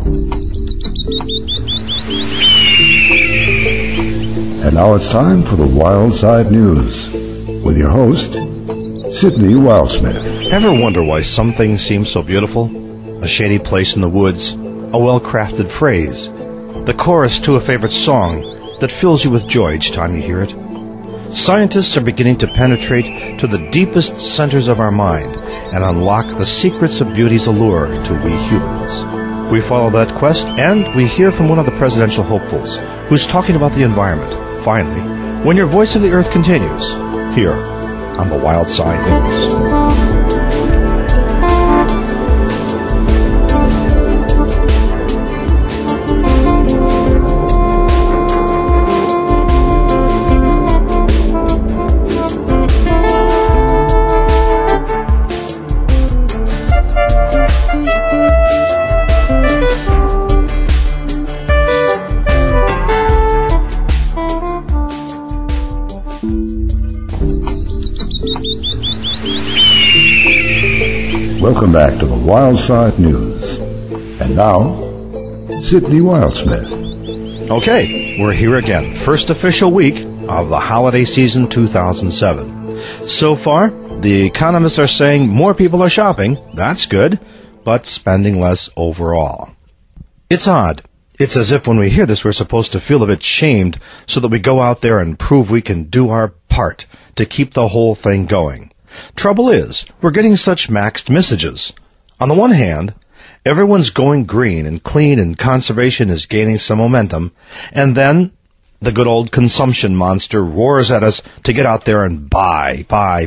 And now it's time for the Wild Side News with your host, Sidney Wildsmith. Ever wonder why some things seem so beautiful? A shady place in the woods, a well-crafted phrase, the chorus to a favorite song that fills you with joy each time you hear it. Scientists are beginning to penetrate to the deepest centers of our mind and unlock the secrets of beauty's allure to we humans. We follow that quest, and we hear from one of the presidential hopefuls who's talking about the environment. Finally, when your Voice of the Earth continues, here on the Wild Side News. Welcome back to the Wild Side News. And now, Sidney Wildsmith. Okay, we're here again. First official week of the holiday season 2007. So far, the economists are saying more people are shopping. That's good, but spending less overall. It's odd. It's as if when we hear this, we're supposed to feel a bit shamed so that we go out there and prove we can do our part to keep the whole thing going. Trouble is, we're getting such maxed messages. On the one hand, everyone's going green and clean and conservation is gaining some momentum, and then the good old consumption monster roars at us to get out there and buy.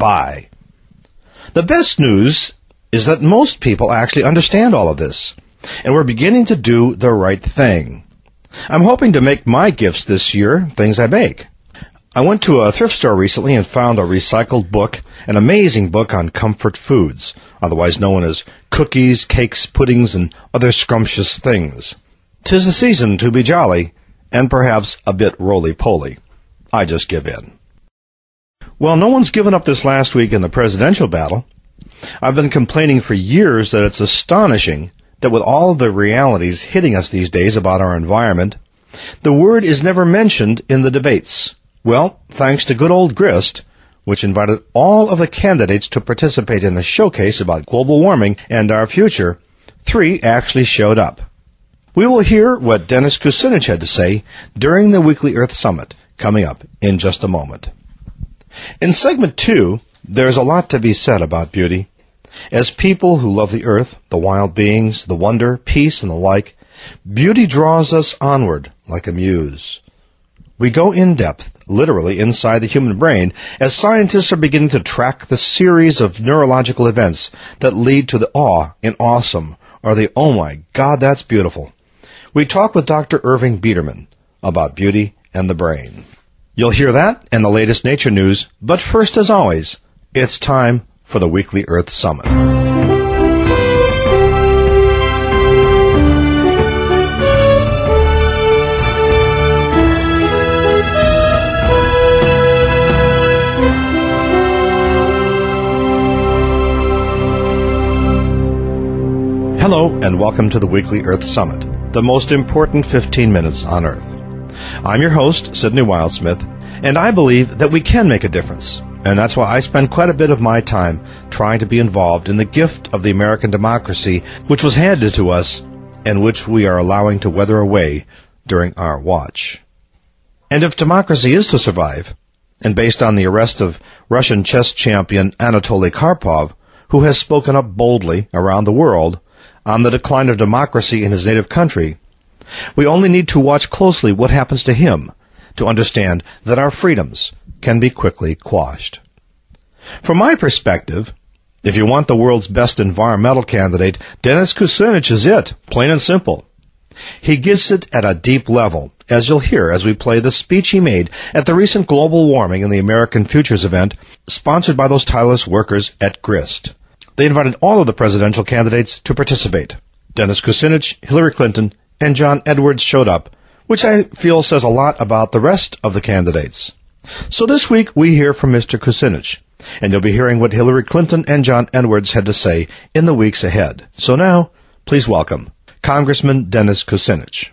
The best news is that most people actually understand all of this, and we're beginning to do the right thing. I'm hoping to make my gifts this year things I bake. I went to a thrift store recently and found a recycled book, an amazing book on comfort foods, otherwise known as cookies, cakes, puddings, and other scrumptious things. 'Tis the season to be jolly, and perhaps a bit roly-poly. I just give in. Well, no one's given up this last week in the presidential battle. I've been complaining for years that it's astonishing that with all the realities hitting us these days about our environment, the word is never mentioned in the debates. Well, thanks to good old Grist, which invited all of the candidates to participate in a showcase about global warming and our future, 3 actually showed up. We will hear what Dennis Kucinich had to say during the Weekly Earth Summit, coming up in just a moment. In segment 2, there's a lot to be said about beauty. As people who love the earth, the wild beings, the wonder, peace, and the like, beauty draws us onward like a muse. We go in depth, literally inside the human brain, as scientists are beginning to track the series of neurological events that lead to the awe and awesome, or the oh my God, that's beautiful. We talk with Dr. Irving Biederman about beauty and the brain. You'll hear that and the latest nature news, but first, as always, it's time for the Weekly Earth Summit. Hello, and welcome to the Weekly Earth Summit, the most important 15 minutes on Earth. I'm your host, Sidney Wildsmith, and I believe that we can make a difference, and that's why I spend quite a bit of my time trying to be involved in the gift of the American democracy, which was handed to us, and which we are allowing to wither away during our watch. And if democracy is to survive, and based on the arrest of Russian chess champion Anatoly Karpov, who has spoken up boldly around the world on the decline of democracy in his native country, we only need to watch closely what happens to him to understand that our freedoms can be quickly quashed. From my perspective, if you want the world's best environmental candidate, Dennis Kucinich is it, plain and simple. He gets it at a deep level, as you'll hear as we play the speech he made at the recent Global Warming in the American Futures event, sponsored by those tireless workers at Grist. They invited all of the presidential candidates to participate. Dennis Kucinich, Hillary Clinton, and John Edwards showed up, which I feel says a lot about the rest of the candidates. So this week we hear from Mr. Kucinich, and you'll be hearing what Hillary Clinton and John Edwards had to say in the weeks ahead. So now, please welcome Congressman Dennis Kucinich.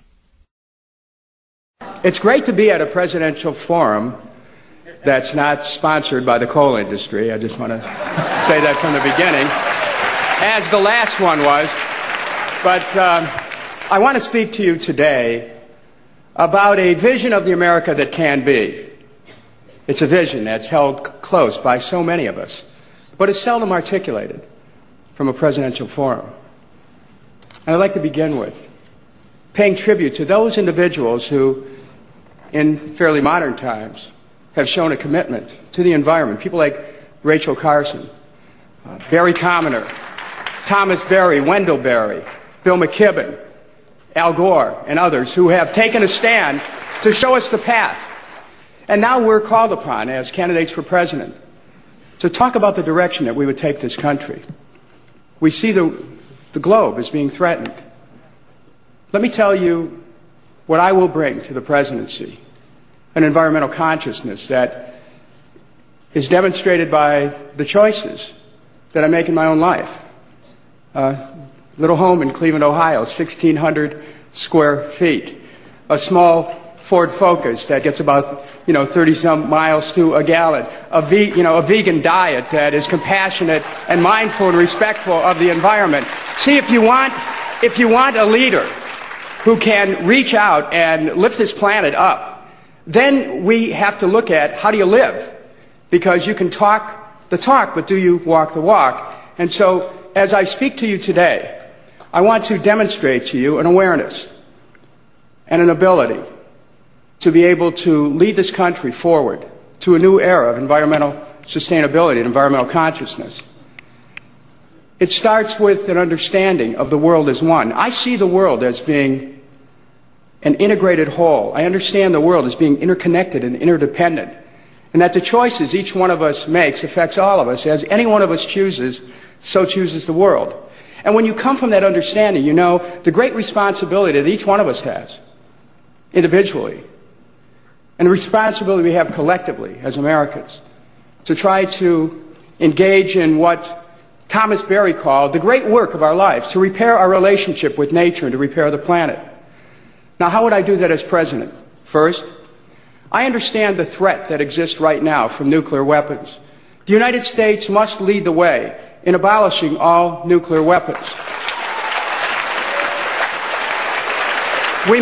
It's great to be at a presidential forum that's not sponsored by the coal industry. I just want to say that from the beginning, as the last one was. But I want to speak to you today about a vision of the America that can be. It's a vision that's held close by so many of us, but it's seldom articulated from a presidential forum. And I'd like to begin with paying tribute to those individuals who, in fairly modern times, have shown a commitment to the environment. People like Rachel Carson, Barry Commoner, Thomas Berry, Wendell Berry, Bill McKibben, Al Gore, and others who have taken a stand to show us the path. And now we're called upon as candidates for president to talk about the direction that we would take this country. We see the globe as being threatened. Let me tell you what I will bring to the presidency: an environmental consciousness that is demonstrated by the choices that I make in my own life. Little home in Cleveland, Ohio, 1,600 square feet. A small Ford Focus that gets about 30-some miles to a gallon. A vegan diet that is compassionate and mindful and respectful of the environment. See, if you want a leader who can reach out and lift this planet up, then we have to look at how do you live? Because you can talk the talk, but do you walk the walk? And so, as I speak to you today, I want to demonstrate to you an awareness and an ability to be able to lead this country forward to a new era of environmental sustainability and environmental consciousness. It starts with an understanding of the world as one. I see the world as being an integrated whole. I understand the world as being interconnected and interdependent, and that the choices each one of us makes affects all of us. As any one of us chooses, so chooses the world. And when you come from that understanding, you know the great responsibility that each one of us has individually, and the responsibility we have collectively as Americans to try to engage in what Thomas Berry called the great work of our lives, to repair our relationship with nature and to repair the planet. Now, how would I do that as president? First, I understand the threat that exists right now from nuclear weapons. The United States must lead the way in abolishing all nuclear weapons. We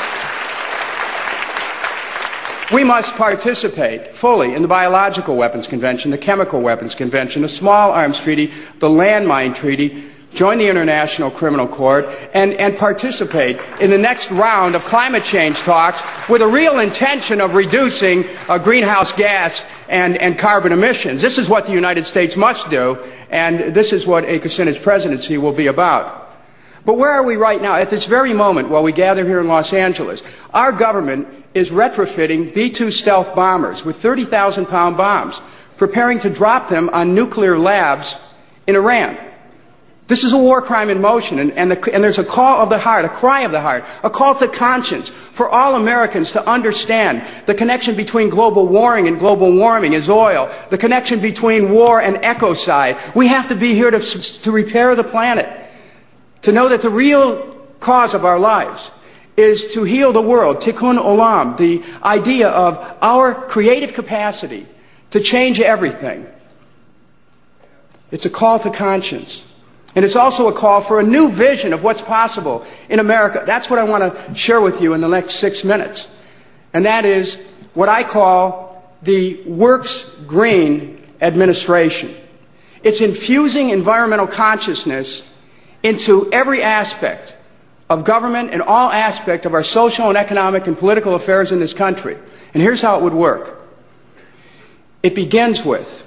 must participate fully in the Biological Weapons Convention, the Chemical Weapons Convention, the Small Arms Treaty, the Landmine Treaty, join the International Criminal Court, and participate in the next round of climate change talks with a real intention of reducing greenhouse gas and carbon emissions. This is what the United States must do, and this is what a Kucinich presidency will be about. But where are we right now? At this very moment, while we gather here in Los Angeles, our government is retrofitting B-2 stealth bombers with 30,000-pound bombs, preparing to drop them on nuclear labs in Iran. This is a war crime in motion, and there's a call of the heart, a cry of the heart, a call to conscience for all Americans to understand the connection between global warming and global warming is oil, the connection between war and ecocide. We have to be here to repair the planet, to know that the real cause of our lives is to heal the world, tikkun olam, the idea of our creative capacity to change everything. It's a call to conscience. And it's also a call for a new vision of what's possible in America. That's what I want to share with you in the next 6 minutes. And that is what I call the Works Green administration. It's infusing environmental consciousness into every aspect of government and all aspects of our social and economic and political affairs in this country. And here's how it would work. It begins with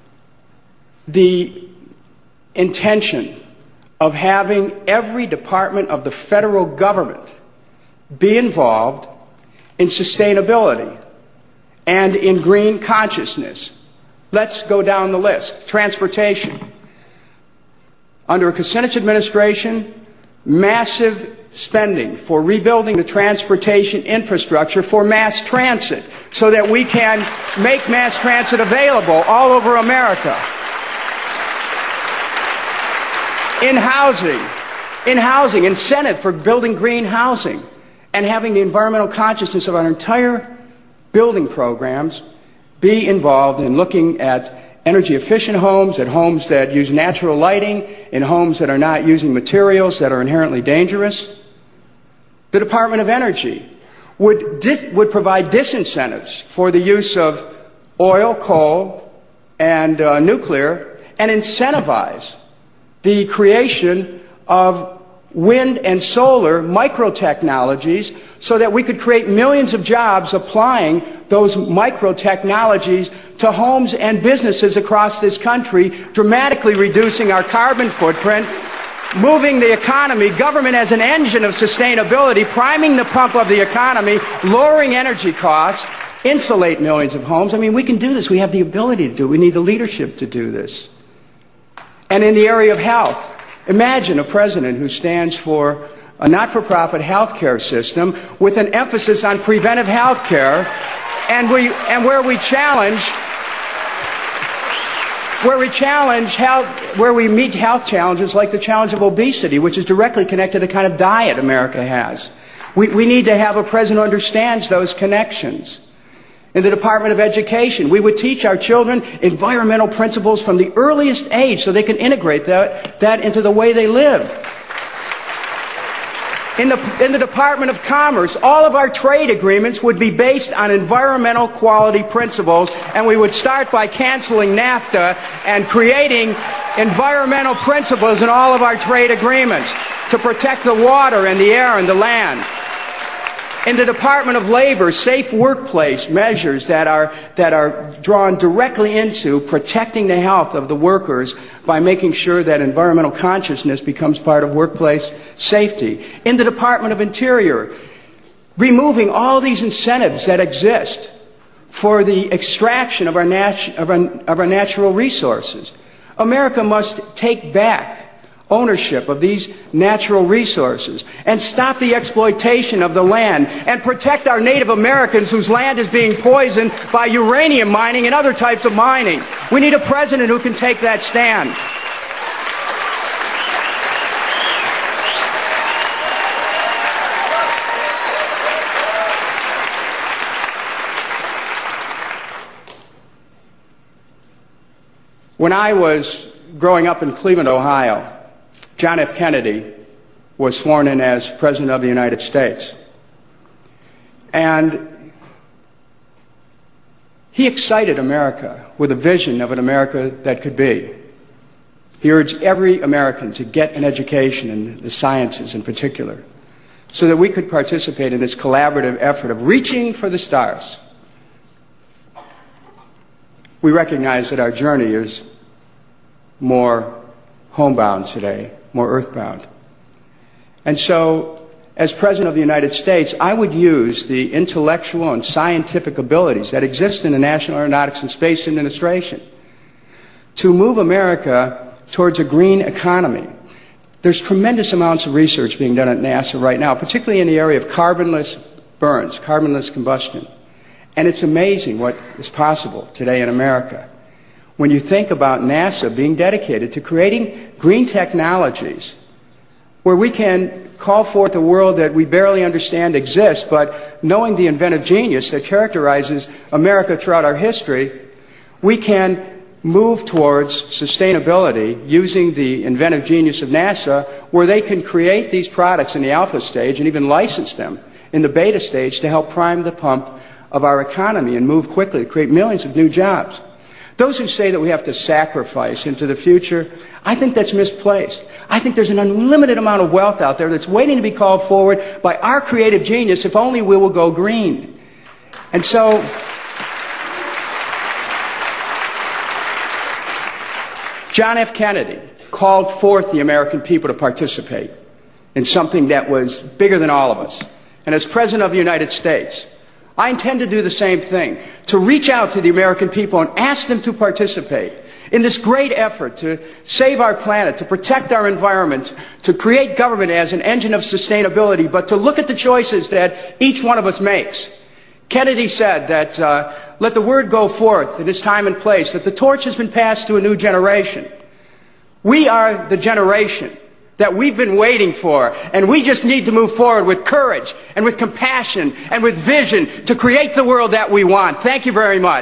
the intention of having every department of the federal government be involved in sustainability and in green consciousness. Let's go down the list. Transportation. Under a Kucinich administration, massive spending for rebuilding the transportation infrastructure for mass transit so that we can make mass transit available all over America. In housing, In housing, incentive for building green housing, and having the environmental consciousness of our entire building programs be involved in looking at energy efficient homes, at homes that use natural lighting, in homes that are not using materials that are inherently dangerous. The Department of Energy would provide disincentives for the use of oil, coal, and nuclear, and incentivize the creation of wind and solar micro-technologies so that we could create millions of jobs applying those micro-technologies to homes and businesses across this country, dramatically reducing our carbon footprint, moving the economy, government as an engine of sustainability, priming the pump of the economy, lowering energy costs, insulate millions of homes. I mean, we can do this. We have the ability to do it. We need the leadership to do this. And in the area of health, imagine a president who stands for a not-for-profit health care system with an emphasis on preventive health care, and where we meet health challenges like the challenge of obesity, which is directly connected to the kind of diet America has. We need to have a president who understands those connections. In the Department of Education, we would teach our children environmental principles from the earliest age so they can integrate that into the way they live. In the Department of Commerce, all of our trade agreements would be based on environmental quality principles, and we would start by canceling NAFTA and creating environmental principles in all of our trade agreements to protect the water and the air and the land. In the Department of Labor, safe workplace measures that are drawn directly into protecting the health of the workers by making sure that environmental consciousness becomes part of workplace safety. In the Department of Interior, removing all these incentives that exist for the extraction of our natural resources. America must take back ownership of these natural resources and stop the exploitation of the land and protect our Native Americans whose land is being poisoned by uranium mining and other types of mining. We need a president who can take that stand. When I was growing up in Cleveland, Ohio, John F. Kennedy was sworn in as President of the United States. And he excited America with a vision of an America that could be. He urged every American to get an education in the sciences in particular, so that we could participate in this collaborative effort of reaching for the stars. We recognize that our journey is more homebound today, more earthbound. And so, as President of the United States, I would use the intellectual and scientific abilities that exist in the National Aeronautics and Space Administration to move America towards a green economy. There's tremendous amounts of research being done at NASA right now, particularly in the area of carbonless burns, carbonless combustion. And it's amazing what is possible today in America when you think about NASA being dedicated to creating green technologies where we can call forth a world that we barely understand exists, but knowing the inventive genius that characterizes America throughout our history, we can move towards sustainability using the inventive genius of NASA, where they can create these products in the alpha stage and even license them in the beta stage to help prime the pump of our economy and move quickly to create millions of new jobs. Those who say that we have to sacrifice into the future, I think that's misplaced. I think there's an unlimited amount of wealth out there that's waiting to be called forward by our creative genius if only we will go green. And so, John F. Kennedy called forth the American people to participate in something that was bigger than all of us. And as President of the United States, I intend to do the same thing, to reach out to the American people and ask them to participate in this great effort to save our planet, to protect our environment, to create government as an engine of sustainability, but to look at the choices that each one of us makes. Kennedy said that let the word go forth in its time and place, that the torch has been passed to a new generation. We are the generation that we've been waiting for, and we just need to move forward with courage and with compassion and with vision to create the world that we want. Thank you very much.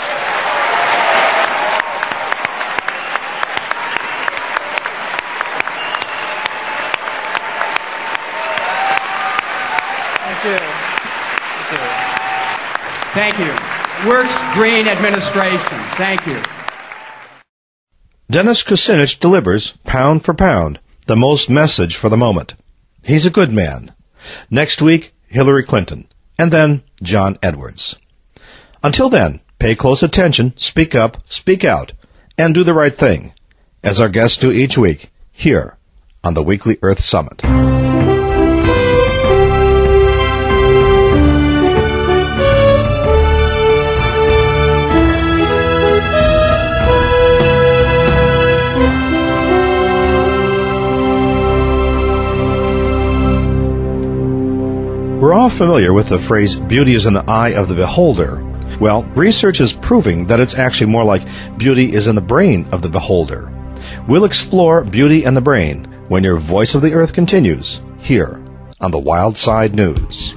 Thank you. Works Green Administration. Thank you. Dennis Kucinich delivers, pound for pound, the most message for the moment. He's a good man. Next week, Hillary Clinton, and then John Edwards. Until then, pay close attention, speak up, speak out, and do the right thing, as our guests do each week, here on the Weekly Earth Summit. We're all familiar with the phrase, beauty is in the eye of the beholder. Well, research is proving that it's actually more like beauty is in the brain of the beholder. We'll explore beauty and the brain when your Voice of the Earth continues, here on the Wild Side News.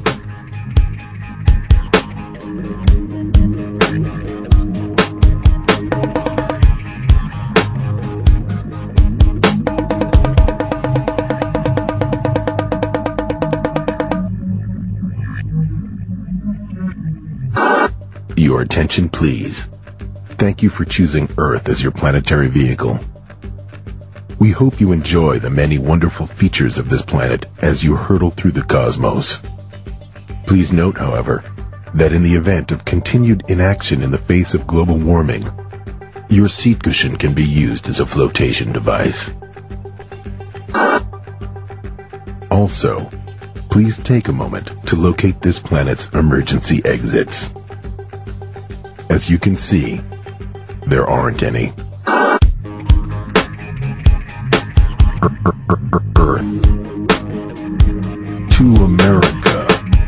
Your attention, please. Thank you for choosing Earth as your planetary vehicle. We hope you enjoy the many wonderful features of this planet as you hurtle through the cosmos. Please note, however, that in the event of continued inaction in the face of global warming, your seat cushion can be used as a flotation device. Also, please take a moment to locate this planet's emergency exits. As you can see, there aren't any. Earth to America.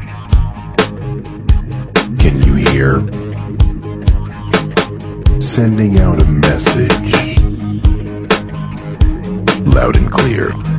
Can you hear? Sending out a message. Loud and clear.